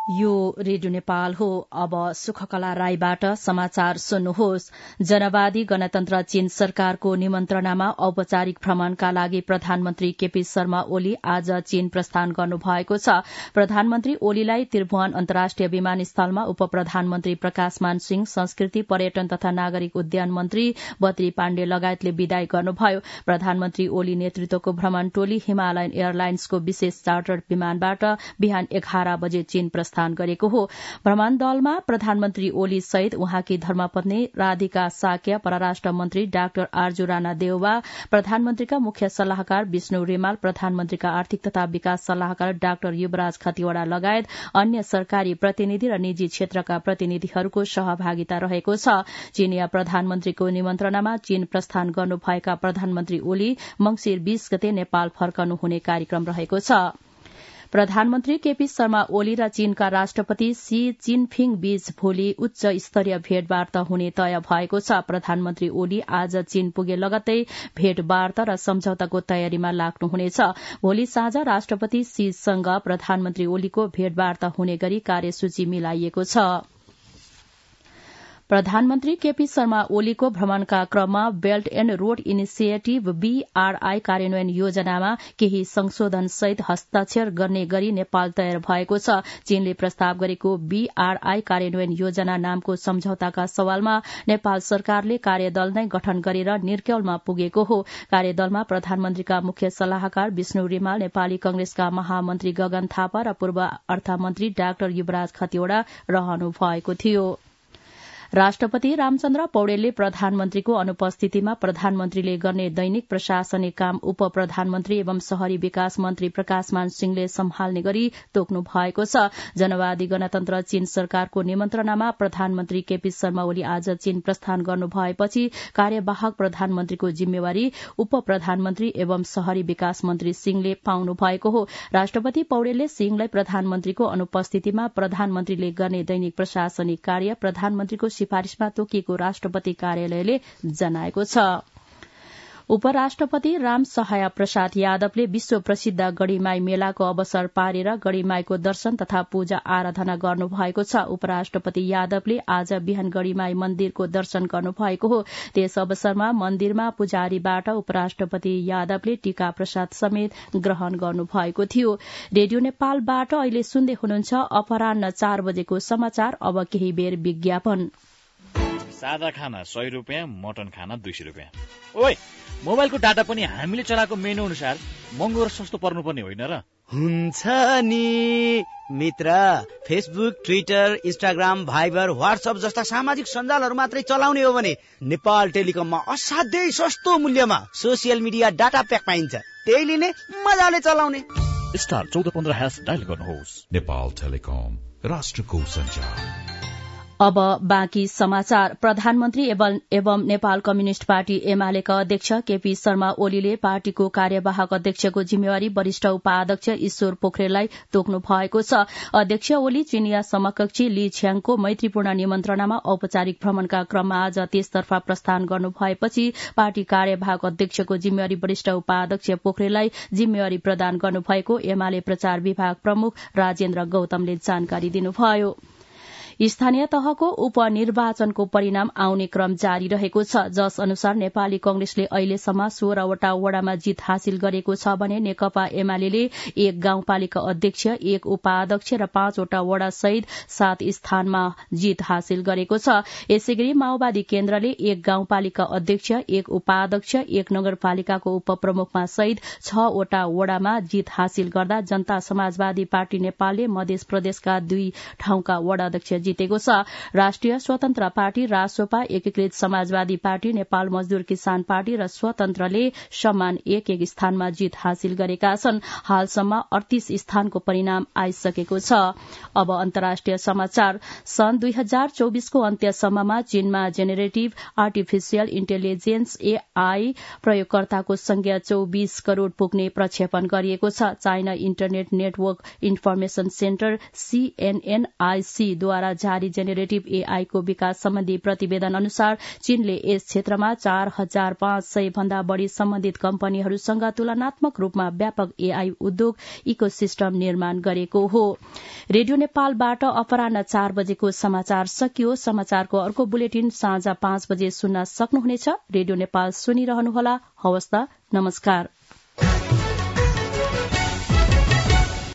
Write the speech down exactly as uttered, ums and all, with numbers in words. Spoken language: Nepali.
यो रेडियो नेपाल हो। अब सुखकला राईबाट समाचार सुन्नुहोस्। जनवादी गणतन्त्र चीन सरकारको निमन्त्रणामा औपचारिक भ्रमणका लागि प्रधानमन्त्री केपी शर्मा ओली आज चीन प्रस्थान गर्नुभएको छ। प्रधानमन्त्री ओलीलाई त्रिभुवन अन्तर्राष्ट्रिय विमानस्थलमा उप प्रधानमन्त्री प्रकाशमान सिंह, संस्कृति पर्यटन तथा नागरिक उड्डयन मन्त्री बद्री पाण्डे लगायतले विदाई गर्नुभयो। प्रधानमन्त्री ओली नेतृत्वको भ्रमण टोली हिमालयन एयरलाइन्सको विशेष चार्टर्ड विमानबाट बिहान एघार बजे चीन प्रस्थान गरेको हो। भ्रमण दलमा प्रधानमन्त्री ओली सहित उहाँकी धर्मपत्नी राधिका साक्य, परराष्ट्र मन्त्री डाक्टर आर्जु राणा देउवा, प्रधानमन्त्रीका मुख्य सल्लाहकार विष्णु रिमाल, प्रधानमन्त्रीका आर्थिक तथा विकास सल्लाहकार डाक्टर युवराज खतिवड़ा लगायत अन्य सरकारी प्रतिनिधि र निजी क्षेत्रका प्रतिनिधिहरूको सहभागिता रहेको छ। चीनिया प्रधानमन्त्रीको निमन्त्रणामा चीन प्रस्थान गर्नुभएका प्रधानमन्त्री ओली मंगिर बीस गते नेपाल फर्कनु हुने कार्यक्रम रहेको छ। प्रधानमन्त्री केपी शर्मा ओली र चीनका राष्ट्रपति सी जिनपिङ बीच भोलि उच्च स्तरीय भेटवार्ता हुने तय भएको छ। प्रधानमन्त्री ओली आज चीन पुगे लगत्तै भेटवार्ता र सम्झौताको तयारीमा लाग्नुहुनेछ। भोलि साँझ राष्ट्रपति सीसँग प्रधानमन्त्री ओलीको भेटवार्ता हुने गरी कार्यसूची मिलाइएको छ। प्रधानमन्त्री केपी शर्मा ओलीको भ्रमणका क्रममा belt and road initiative BRI कार्यान्वयन योजनामा केही संशोधन सहित हस्ताक्षर गर्ने गरी नेपाल तयार भएको छ। चीनले प्रस्ताव गरेको बीआरआई कार्यान्वयन योजना नामको सम्झौताका सवालमा नेपाल सरकारले कार्यदल नै गठन गरेर निर्क्यौलमा पुगेको हो। कार्यदलमा प्रधानमन्त्रीका मुख्य सल्लाहकार विष्णु रिमाल, नेपाली कंग्रेसका महामन्त्री गगन थापा र पूर्व अर्थमन्त्री डाक्टर युवराज खतिवड़ा रहनु भएको थियो। राष्ट्रपति रामचन्द्र पौडेलले प्रधानमन्त्रीको अनुपस्थितिमा प्रधानमन्त्रीले गर्ने दैनिक प्रशासनिक काम उप प्रधानमन्त्री एवं शहरी विकास मन्त्री प्रकाशमान सिंहले सम्हाल्ने गरी तोक्नु भएको छ। जनवादी गणतन्त्र चीन सरकारको निमन्त्रणामा प्रधानमन्त्री केपी शर्मा ओली आज चीन प्रस्थान गर्नु भएपछि कार्यवाहक प्रधानमन्त्रीको जिम्मेवारी उप प्रधानमन्त्री एवं शहरी विकास मन्त्री सिंहले पाउनु भएको हो। राष्ट्रपति पौडेलले सिंहलाई प्रधानमन्त्रीको अनुपस्थितिमा प्रधानमन्त्रीले गर्ने दैनिक प्रशासनिक कार्य प्रधानमन्त्रीको सिफारिशमा तोकिएको राष्ट्रपति कार्यालयले जनाएको छ। उपराष्ट्रपति राम सहाय प्रसाद यादवले विश्व प्रसिद्ध गढ़ीमाई मेलाको अवसर पारेर गढ़ीमाईको दर्शन तथा पूजा आराधना गर्नुभएको छ। उपराष्ट्रपति यादवले आज बिहान गढ़ीमाई मन्दिरको दर्शन गर्नुभएको हो। त्यस अवसरमा मन्दिरमा पुजारीबाट उपराष्ट्रपति यादवले टीका प्रसाद समेत ग्रहण गर्नुभएको थियो। रेडियो नेपालबाट अहिले सुन्दै हुनुहुन्छ अपराह्न चार बजेको समाचार। अब केही बेर विज्ञापन। सादा खाना सय रुपियाँ, मटन खाना दुई सय रुपियाँ। ओइ, मोबाइलको डाटा पनि हामीले चलाएको मेनु अनुसार महँगो र सस्तो पर्नुपर्ने होइन र? हुन्छ नि मित्र, Facebook, Twitter, Instagram, Viber, WhatsApp जस्ता सामाजिक सञ्जालहरू मात्रै चलाउने हो भने नेपाल टेलिकममा असाध्यै सस्तो मूल्यमा सोसियल मिडिया डाटा प्याक पाइन्छ। त्यही लिने, मजाले चलाउने। स्टार चौध पन्ध्र ह्यास डायल गर्नुहोस्। नेपाल टेलिकम, राष्ट्रको सञ्चार। अब बाँकी समाचार। प्रधानमन्त्री एवं, एवं नेपाल कम्युनिष्ट पार्टी एमालेका अध्यक्ष केपी शर्मा ओलीले पार्टीको कार्यवाहक अध्यक्षको जिम्मेवारी वरिष्ठ उपाध्यक्ष ईश्वर पोखरेललाई तोक्नु भएको छ। अध्यक्ष ओली चीनिया समकक्षी ली छ्याङको मैत्रीपूर्ण निमन्त्रणामा औपचारिक भ्रमणका क्रममा आज त्यसतर्फ प्रस्थान गर्नु भएपछि पार्टी कार्यवाहक अध्यक्षको जिम्मेवारी वरिष्ठ उपाध्यक्ष पोखरेललाई जिम्मेवारी प्रदान गर्नुभएको एमाले प्रचार विभाग प्रमुख राजेन्द्र गौतमले जानकारी दिनुभयो। स्थानीय तहको उपनिर्वाचनको परिणाम आउने क्रम जारी रहेको छ, जस अनुसार नेपाली कंग्रेसले अहिलेसम्म सोह्रवटा वडामा जीत हासिल गरेको छ भने नेकपा एमाले एक गाउँपालिका अध्यक्ष, एक उपाध्यक्ष र पाँचवटा वडा सहित सात स्थानमा जीत हासिल गरेको छ। यसैगरी माओवादी केन्द्रले एक गाउँपालिका अध्यक्ष, एक उपाध्यक्ष, एक नगरपालिकाको उपप्रमुखमा सहित छवटा वडामा जीत हासिल गर्दा जनता समाजवादी पार्टी नेपालले मध्य प्रदेशका दुई ठाउँका वडाध्यक्ष जितेको छ। राष्ट्रिय स्वतन्त्र पार्टी, रासोपा, एकीकृत समाजवादी पार्टी, नेपाल मजदूर किसान पार्टी र स्वतन्त्रले समान एक एक स्थानमा जीत हासिल गरेका छन्। हालसम्म अडतीस स्थानको परिणाम आइसकेको छ। अब अन्तर्राष्ट्रिय समाचार। सन् दुई हजार चौबिसको अन्त्यसम्ममा चीनमा जेनेरेटिभ आर्टिफिशियल इन्टेलिजेन्स एआई प्रयोगकर्ताको संख्या चौबिस करोड़ पुग्ने प्रक्षेपण गरिएको छ। China internet network information centre सीएनएनआईसीद्वारा जारी जेनेरेटिभ एआई को विकास सम्बन्धी प्रतिवेदन अनुसार चीनले यस क्षेत्रमा चार हजार पाँच सय भन्दा बढ़ी सम्बन्धित कम्पनीहरूसँग तुलनात्मक रूपमा व्यापक एआई उद्योग इकोसिस्टम निर्माण गरेको हो। रेडियो नेपालबाट अपराह्न चार बजेको समाचार सकियो। समाचारको अर्को बुलेटिन साँझ पाँच बजे सुन्न सक्नुहुनेछ। रेडियो नेपाल सुनिरहनुहोला। हवस् त, नमस्कार।